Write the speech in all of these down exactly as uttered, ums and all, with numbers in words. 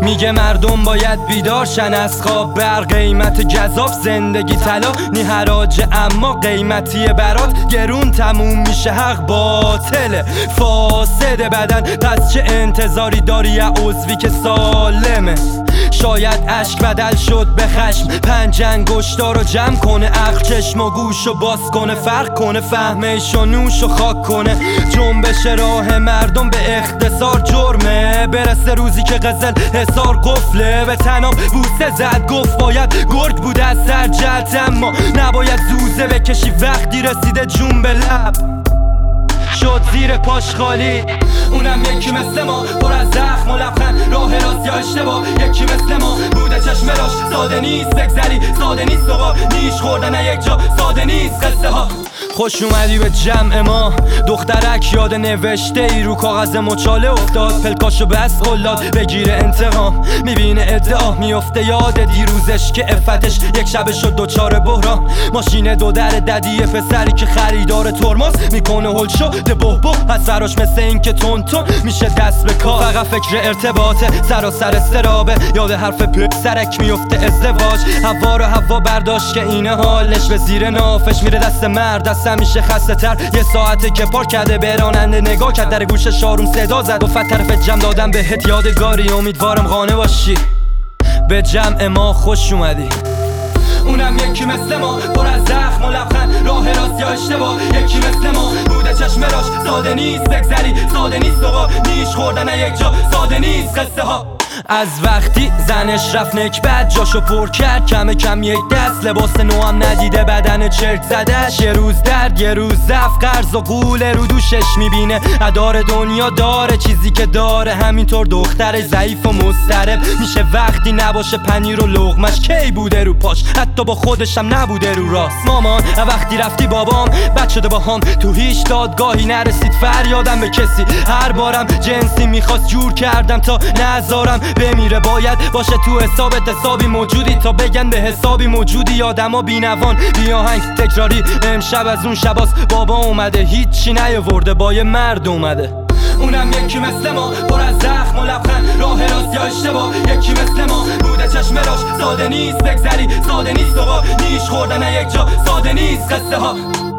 میگه مردم باید بیدار شن از خواب، بر قیمت گزاف زندگی طلا نی حراج اما قیمتیه برات گرون تموم میشه حق باطله فاسده بدن پس چه انتظاری داری یه عضوی که سالمه شاید اشک بدل شد به خشم پنج انگشتا رو جمع کنه عقل چشم و گوش و باز کنه فرق کنه فهمش و نوش و خاک کنه جنبش راه مردم به اختصار جرمه برسه روزی که غزل حصار قفله به تنام بوسه زد گفت باید گرگ بود از سر جلد اما نباید زوزه بکشی وقتی رسیده جون به لب شد زیر پاش خالی اونم یکی مثل ما پر از زخم و لبخند راه راست یا اشتباه یکی مثل ما بوده چشم راش ساده نیست بگذری ساده نیست و نیش خوردن یک جا ساده نیست قصه ها خوش اومدی به جمع ما دخترک یاد نوشته ای رو کاغذ مچاله افتاد پلکاشو بس قلاد بگیره انتقام میبینه ادعا میفته یاد دیروزش که افتش یک شب شد دوچار بحران ماشین دو در ددی پسری که خریدار ترمز میکنه هل شده بهبه از سراش مثل این که تون تون میشه دست به کار فقط فکر ارتباطه سراسر استرابه یاد حرف پسرک میفته ازدواج هوا رو هوا برداشت که اینه حالش به زیر نافش میره دست مرد دست میشه خسته تر یه ساعته که پارک کرده به راننده نگاه کرد در گوش شارون صدا زد گفت طرف جمع دادم بهت یادگاری امیدوارم قانع باشی به جمع ما خوش اومدی اونم یکی مثل ما پر از زخم و لبخند راه راست یا اشتباه یکی مثل ما بوده چشم راش ساده نیست بگذری ساده نیست و نیش خوردن یک جا ساده نیست قصه ها از وقتی زنش رفت نکبت جاشو پر کرد کم کم یک دست لباس نو هم ندیده بدن چرک زدش یه روز درد یه روز زف قرض و قول رو دوشش میبینه ادار دنیا داره چیزی که داره همینطور دختر ضعیف و مضطرب میشه وقتی نباشه پنیر و لقمش کی بوده رو پاش حتی با خودشم نبوده رو راست مامان وقتی رفتی بابام بد شده با هم تو هیچ دادگاهی نرسید فریادم به کسی هر بارم جنسی میخواست جور کردم تا نذارم بمیره باید باشه تو حسابت حسابی موجودی تا بگن به حسابی موجودی آدما بینوان بیاهنگ تکراری امشب از اون شباس بابا اومده هیچی نیاورده با یه مرد اومده اونم یکی مثل ما پر از زخم و لبخند راه راست یا اشتباه یکی مثل ما بوده چشم راش ساده نیست بگذری ساده نیست و نیش خوردن یک جا ساده نیست قصه ها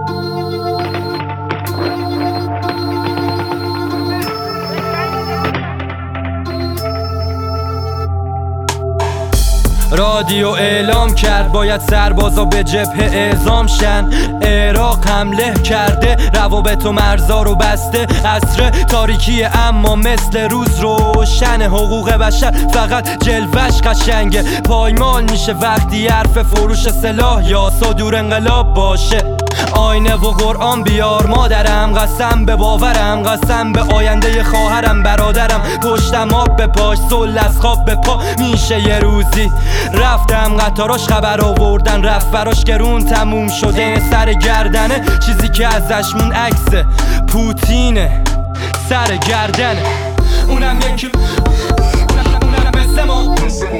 رادیو اعلام کرد باید سربازا به جبهه اعزام شن عراق حمله کرده روابط و مرزا رو بسته عصر تاریکیه اما مثل روز روشن حقوق بشر فقط جلوش قشنگه پایمال میشه وقتی حرف فروش سلاح یا صدور انقلاب باشه آینه و قرآن بیار مادرم قسم به باورم قسم به آینده خواهرم برادرم پشتم آب به پاش سل از خواب به پا میشه یه روزی رفتم قطاراش خبر آوردن رفت براش گرون تموم شده سر گردنه چیزی که ازش مون عکس پوتینه سر گردنه اونم یکی اونم مثل ما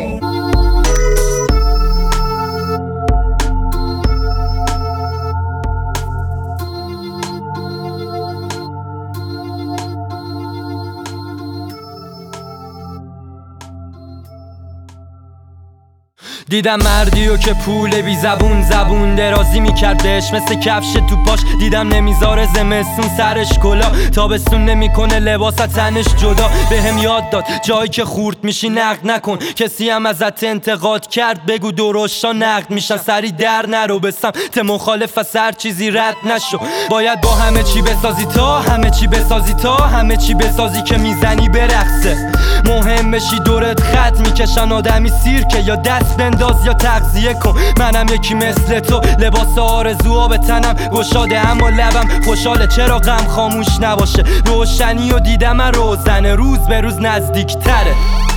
دیدم مردیو که پول بی زبون زبون درازی میکردش مثل کفش تو پاش دیدم نمیذاره زمستون سرش کلا تابستون نمیکنه لباس تنش جدا بهم یاد داد جایی که خورد میشی نقد نکن کسی هم ازت انتقاد کرد بگو درشتا نقد میشن سری در نرو به سمت مخالف از هر چیزی رد نشو باید با همه چی بسازی تا همه چی بسازی تا همه چی بسازی که میزنی برقصه مهم بشی دورت خط میکشن آدمی سیرکه یا دست بنداز یا تغذیه کن منم یکی مثل تو لباس آرزوها به تنم گشاده اما لبم خوشحاله چرا غم خاموش نباشه روشنی و دیدم روزنه روز به روز نزدیک تره